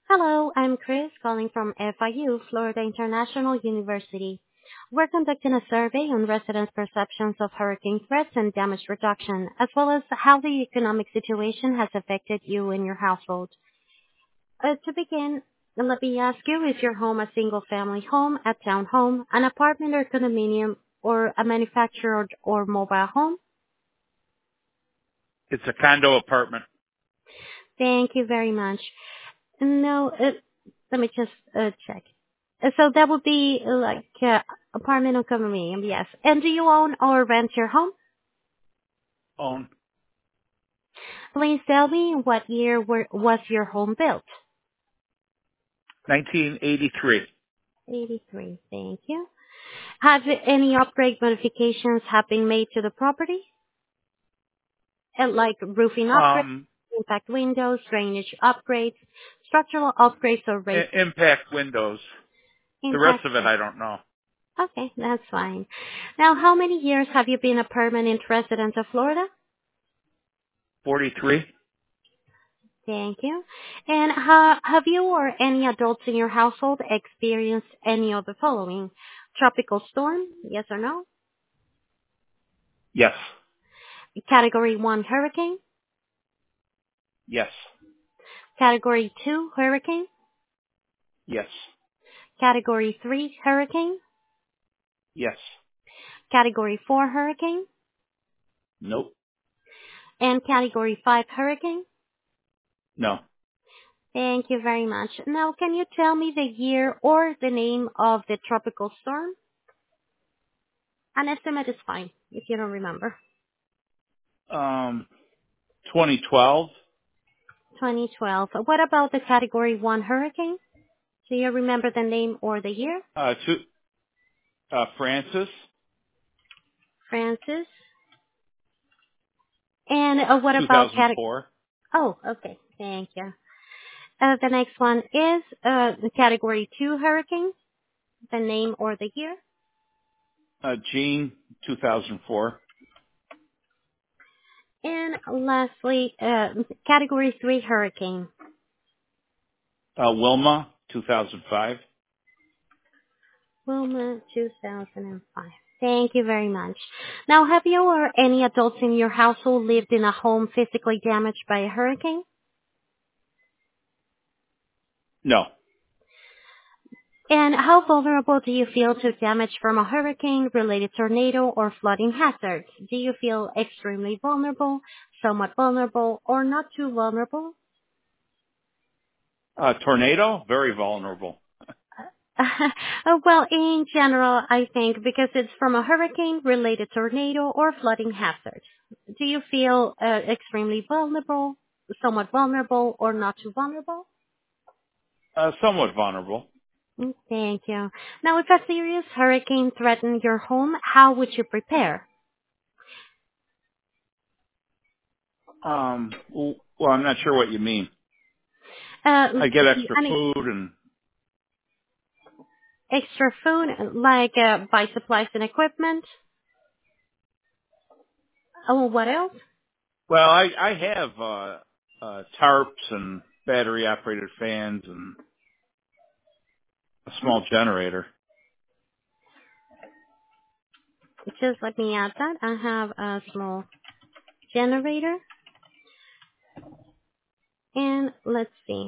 Hello, I'm Chris calling from FIU, Florida International University. We're conducting a survey on residents' perceptions of hurricane threats and damage reduction, as well as how the economic situation has affected you and your household. To begin, let me ask you, is your home a single-family home, a townhome, an apartment or condominium, or a manufactured or mobile home? It's a condo apartment. Thank you very much. No, let me just check. So that would be like apartment or condominium, yes. And do you own or rent your home? Own. Please tell me what year was your home built? 1983. 83, thank you. Have any upgrade modifications have been made to the property? Like roofing upgrades, impact windows, drainage upgrades, structural upgrades or raised? Impact windows. The rest of it, I don't know. Okay, that's fine. Now, how many years have you been a permanent resident of Florida? 43. Thank you. And have you or any adults in your household experienced any of the following? Tropical storm, yes or no? Yes. Category 1 hurricane? Yes. Category 2 hurricane? Yes. Category 3 hurricane? Yes. Category 4 hurricane? Nope. And Category 5 hurricane? No. Thank you very much. Now, can you tell me the year or the name of the tropical storm? An estimate is fine if you don't remember. 2012. 2012. What about the Category 1 hurricane? Do you remember the name or the year? Francis. Francis. And what about 2004. Oh, okay. Thank you. The next one is the Category 2 hurricane. The name or the year? Jean. 2004. And lastly, Category 3 hurricane. Wilma. 2005. Wilma, 2005. Thank you very much. Now, have you or any adults in your household lived in a home physically damaged by a hurricane? No. And how vulnerable do you feel to damage from a hurricane-related tornado or flooding hazards? Do you feel extremely vulnerable, somewhat vulnerable, or not too vulnerable? Tornado. Very vulnerable. Well, in general, I think because it's from a hurricane-related tornado or flooding hazards. Do you feel extremely vulnerable, somewhat vulnerable, or not too vulnerable? Somewhat vulnerable. Thank you. Now, if a serious hurricane threatened your home, how would you prepare? Well, I'm not sure what you mean. I get extra food and extra food, like buy supplies and equipment. Oh, what else? well, I have tarps and battery operated fans and a small generator. Just let me add that. I have a small generator. And let's see.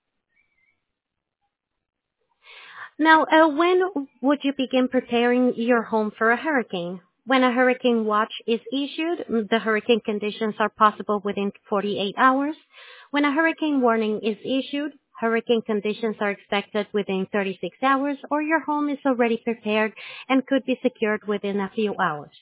Now, when would you begin preparing your home for a hurricane? When a hurricane watch is issued, the hurricane conditions are possible within 48 hours. When a hurricane warning is issued, hurricane conditions are expected within 36 hours, or your home is already prepared and could be secured within a few hours.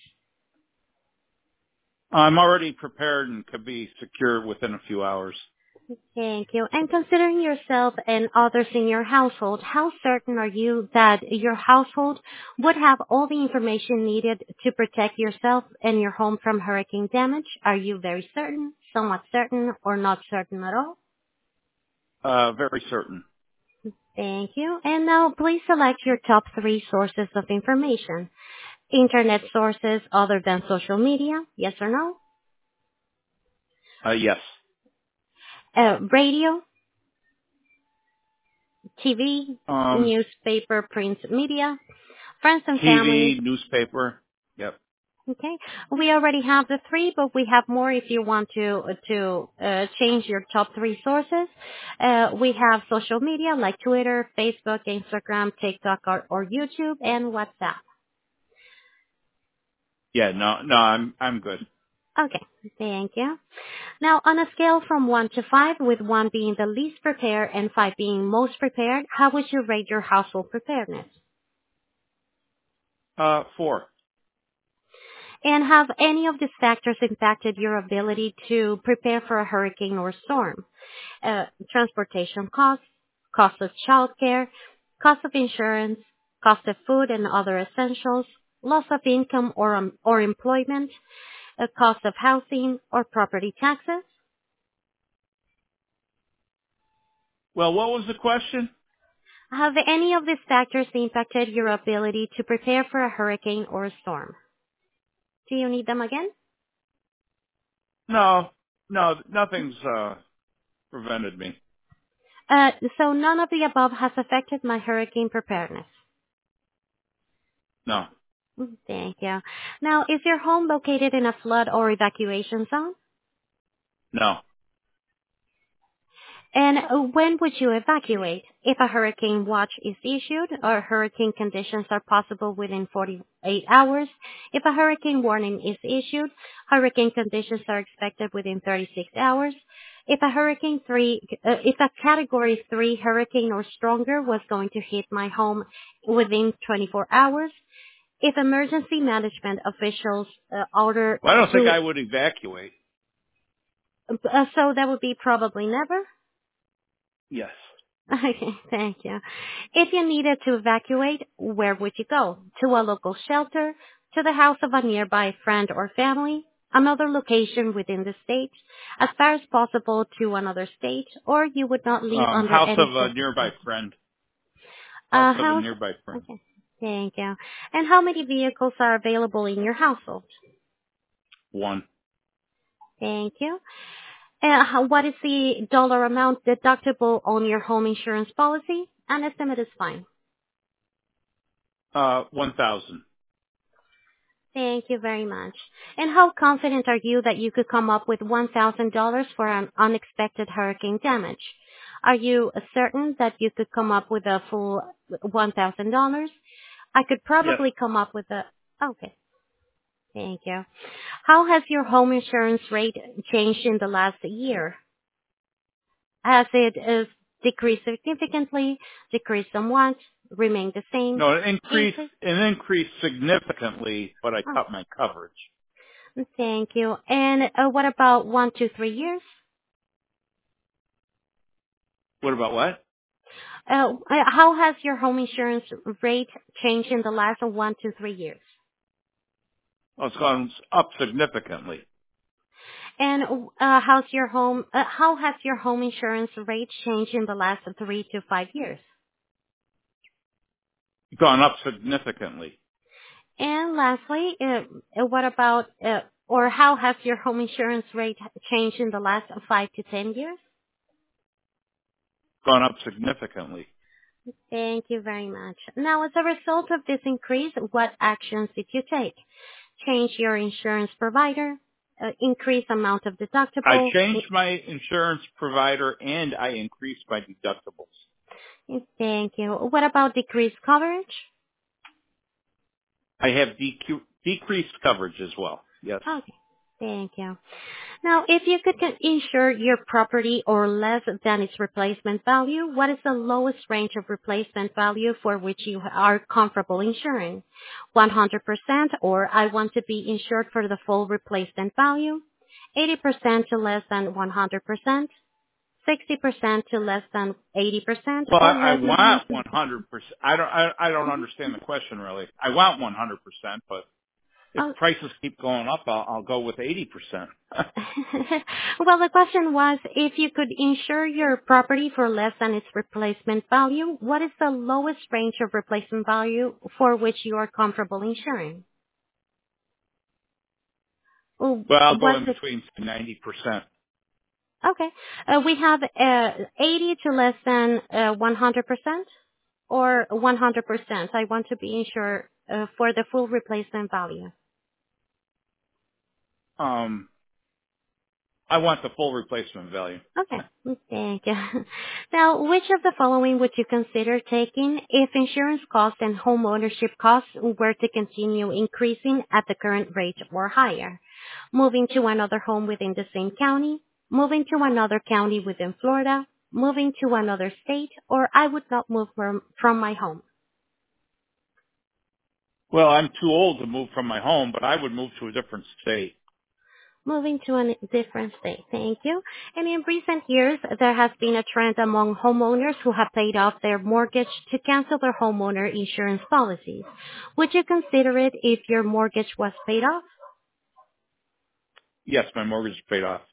I'm already prepared and could be secured within a few hours. Thank you. And considering yourself and others in your household, how certain are you that your household would have all the information needed to protect yourself and your home from hurricane damage? Are you very certain, somewhat certain, or not certain at all? Very certain. Thank you. And now please select your top 3 sources of information. Internet sources other than social media, yes or no? Yes. Radio, TV, newspaper, print media, friends and family. TV, newspaper. Yep. Okay. We already have the 3, but we have more if you want to change your top 3 sources. We have social media like Twitter, Facebook, Instagram, TikTok, or YouTube, and WhatsApp. Yeah, no, I'm good. Okay, thank you. Now, on a scale from 1 to 5, with 1 being the least prepared and 5 being most prepared, how would you rate your household preparedness? 4. And have any of these factors impacted your ability to prepare for a hurricane or storm? Transportation costs, cost of childcare, cost of insurance, cost of food and other essentials, loss of income or employment, cost of housing or property taxes? Well, what was the question? Have any of these factors impacted your ability to prepare for a hurricane or a storm? Do you need them again? No, nothing's prevented me. So none of the above has affected my hurricane preparedness. No. Thank you. Now, is your home located in a flood or evacuation zone? No. And when would you evacuate? If a hurricane watch is issued or hurricane conditions are possible within 48 hours. If a hurricane warning is issued, hurricane conditions are expected within 36 hours. If a category 3 hurricane or stronger was going to hit my home within 24 hours. If emergency management officials order... Well, I don't think I would evacuate. So that would be probably never? Yes. Okay, thank you. If you needed to evacuate, where would you go? To a local shelter, to the house of a nearby friend or family, another location within the state, as far as possible to another state, or you would not leave under house any... of a nearby friend. House of a nearby friend. Okay, thank you. And how many vehicles are available in your household? 1. Thank you. What is the dollar amount deductible on your home insurance policy? An estimate is fine. 1,000. Thank you very much. And how confident are you that you could come up with $1,000 for an unexpected hurricane damage? Are you certain that you could come up with a full $1,000? I could probably come up with Okay. Thank you. How has your home insurance rate changed in the last year? Has it decreased significantly, decreased somewhat, remained the same? No, it increased significantly, but I cut my coverage. Thank you. And what about 1 to 3 years? What about what? How has your home insurance rate changed in the last 1 to 3 years? Well, it's gone up significantly. And how has your home insurance rate changed in the last 3 to 5 years? Gone up significantly. And lastly, what about or how has your home insurance rate changed in the last 5 to 10 years? Gone up significantly. Thank you very much. Now, as a result of this increase, what actions did you take? Change your insurance provider, increase amount of deductible. I changed my insurance provider and I increased my deductibles. Thank you. What about decreased coverage? I have decreased coverage as well. Yes. Okay. Thank you. Now, if you could insure your property or less than its replacement value, what is the lowest range of replacement value for which you are comfortable insuring? 100%, or I want to be insured for the full replacement value, 80% to less than 100%, 60% to less than 80%. Well, I want 100%. I don't understand the question really. I want 100%, but if prices keep going up, I'll go with 80%. Well, the question was, if you could insure your property for less than its replacement value, what is the lowest range of replacement value for which you are comfortable insuring? Well, I'll go in between 90%. Okay. We have 80 to less than 100% or 100%. I want to be insured for the full replacement value. I want the full replacement value. Okay. Thank you. Now, which of the following would you consider taking if insurance costs and home ownership costs were to continue increasing at the current rate or higher? Moving to another home within the same county, moving to another county within Florida, moving to another state, or I would not move from my home. Well, I'm too old to move from my home, but I would move to a different state. Moving to a different state. Thank you. And in recent years, there has been a trend among homeowners who have paid off their mortgage to cancel their homeowner insurance policies. Would you consider it if your mortgage was paid off? Yes, my mortgage is paid off.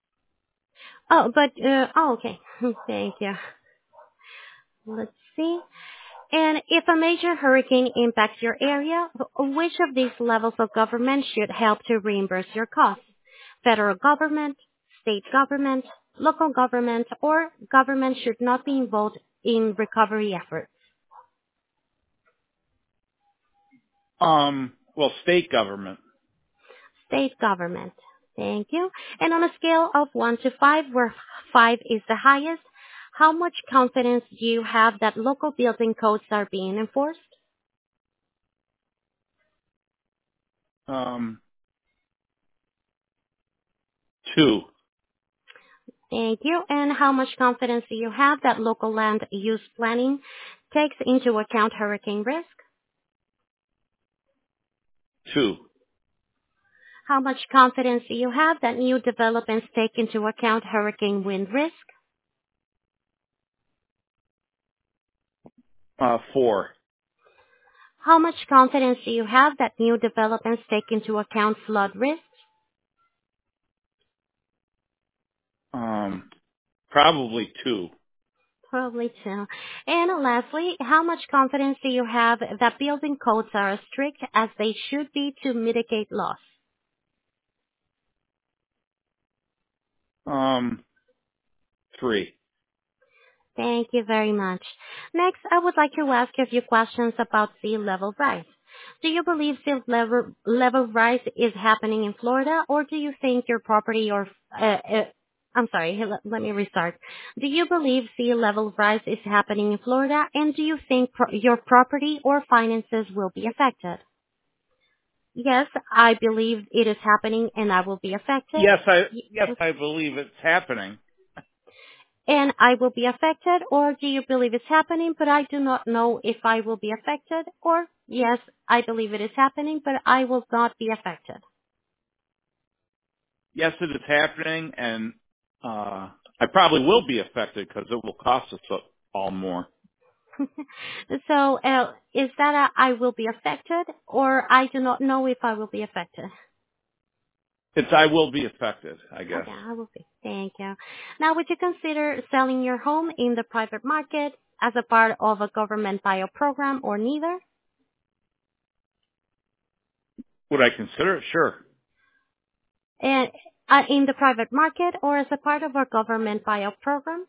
Okay. Thank you. Let's see. And if a major hurricane impacts your area, which of these levels of government should help to reimburse your costs? Federal government, state government, local government, or government should not be involved in recovery efforts? Well, state government. State government. Thank you. And on a scale of 1 to 5, where 5 is the highest, how much confidence do you have that local building codes are being enforced? 2. Thank you. And how much confidence do you have that local land use planning takes into account hurricane risk? 2. How much confidence do you have that new developments take into account hurricane wind risk? 4. How much confidence do you have that new developments take into account flood risks? Probably 2. Probably two. And lastly, how much confidence do you have that building codes are as strict as they should be to mitigate loss? 3. Thank you very much. Next, I would like to ask you a few questions about sea level rise. Do you believe sea level rise is happening in Florida, or do you think your property or I'm sorry, let me restart. Do you believe sea level rise is happening in Florida, and do you think your property or finances will be affected? Yes, I believe it is happening, and I will be affected. Yes, I believe it's happening. And I will be affected, or do you believe it's happening, but I do not know if I will be affected, or yes, I believe it is happening, but I will not be affected. Yes, it is happening, and I probably will be affected because it will cost us all more. So, is that I will be affected, or I do not know if I will be affected? It's I will be affected, I guess. Okay, I will be. Thank you. Now, would you consider selling your home in the private market as a part of a government buyout program, or neither? Would I consider it? Sure. And in the private market, or as a part of our government buyout program?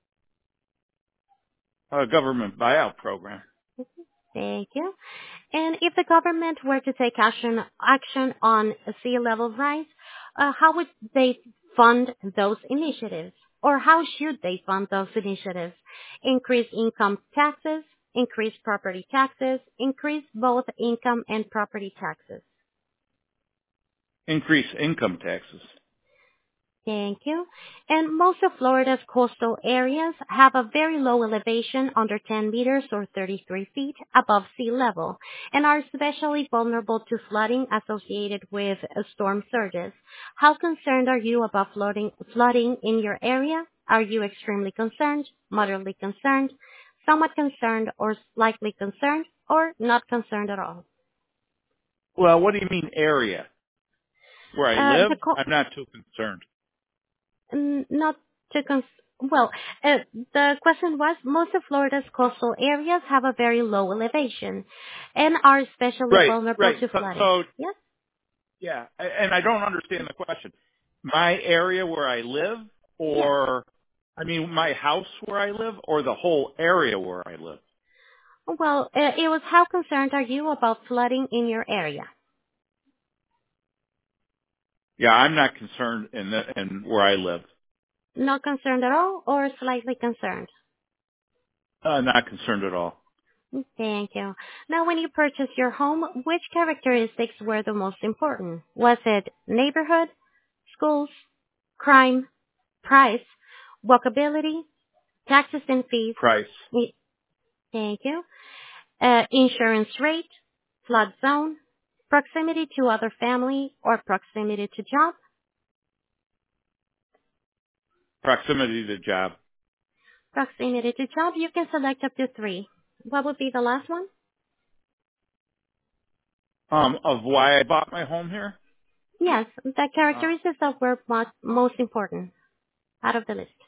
A government buyout program. Thank you. And if the government were to take action on sea level rise, how would they fund those initiatives? Or how should they fund those initiatives? Increase income taxes, increase property taxes, increase both income and property taxes. Increase income taxes. Thank you. And most of Florida's coastal areas have a very low elevation, under 10 meters or 33 feet above sea level, and are especially vulnerable to flooding associated with storm surges. How concerned are you about flooding in your area? Are you extremely concerned, moderately concerned, somewhat concerned, or slightly concerned, or not concerned at all? Well, what do you mean area? Where I live? I'm not too concerned. Not to the question was, most of Florida's coastal areas have a very low elevation and are especially vulnerable to flooding. Yes? Yeah, and I don't understand the question. My area where I live? Yes. or, I mean, my house where I live or the whole area where I live? Well, it was how concerned are you about flooding in your area? Yeah, I'm not concerned in where I live. Not concerned at all or slightly concerned? Not concerned at all. Thank you. Now, when you purchased your home, which characteristics were the most important? Was it neighborhood, schools, crime, price, walkability, taxes and fees? Price. Thank you. Insurance rate, flood zone, proximity to other family or proximity to job? Proximity to job. Proximity to job, you can select up to 3. What would be the last one? Of why I bought my home here? Yes, the Uh, characteristics that were most important out of the list.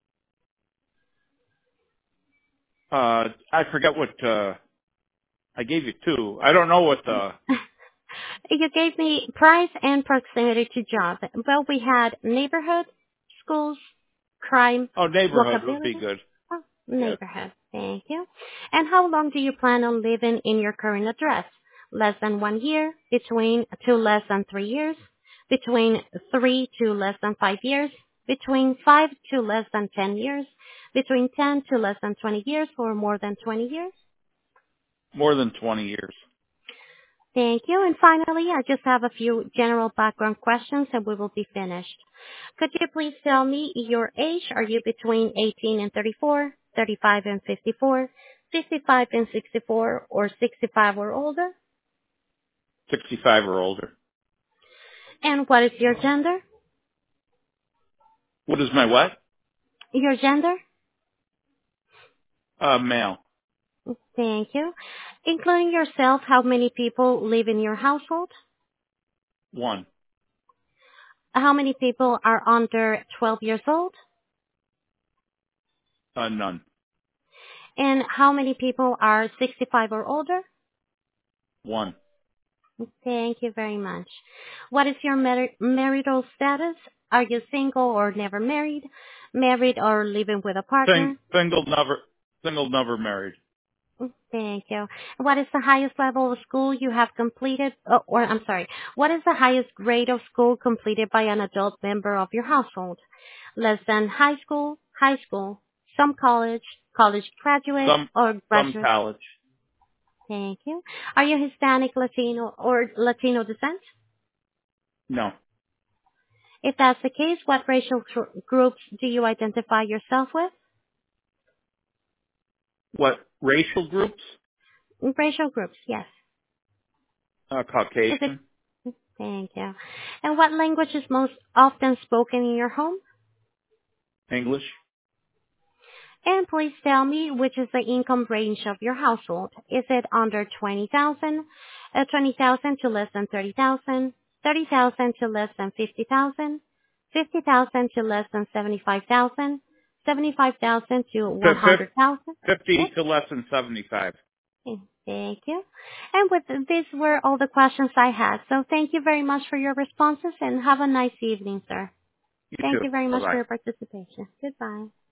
I forget what, I gave you 2. I don't know what You gave me price and proximity to job. Well, we had neighborhood, schools, crime, neighborhood would be walkability. good. Oh, Yes. neighborhood. Thank you. And how long do you plan on living in your current address? Less than 1 year, between to less than 3 years, between 3 to less than 5 years, between 5 to less than 10 years, between 10 to less than 20 years, or more than 20 years? More than 20 years. Thank you. And finally, I just have a few general background questions and we will be finished. Could you please tell me your age? Are you between 18 and 34, 35 and 54, 55 and 64, or 65 or older? 65 or older. And what is your gender? What is my what? Your gender? Male. Thank you. Including yourself, how many people live in your household? 1. How many people are under 12 years old? None. And how many people are 65 or older? 1. Thank you very much. What is your marital status? Are you single or never married? Married or living with a partner? Single, never married. Thank you. What is the highest level of school you have completed? What is the highest grade of school completed by an adult member of your household? Less than high school, some college, college graduate, or Some graduate? college. Thank you. Are you Hispanic, Latino, or Latino descent? No. If that's the case, what racial groups do you identify yourself with? What racial groups? Racial groups, yes. Is it? Caucasian. Thank you. And what language is most often spoken in your home? English. And please tell me which is the income range of your household. Is it under 20,000, 20,000 to less than 30,000, 30,000 to less than 50,000, 50,000 to less than 75,000, 75,000 to 100,000? 50 Yes. to less than 75. Okay, thank you. And with these were all the questions I had. So thank you very much for your responses and have a nice evening, sir. You Thank too. you very much for Bye-bye. your participation. Goodbye.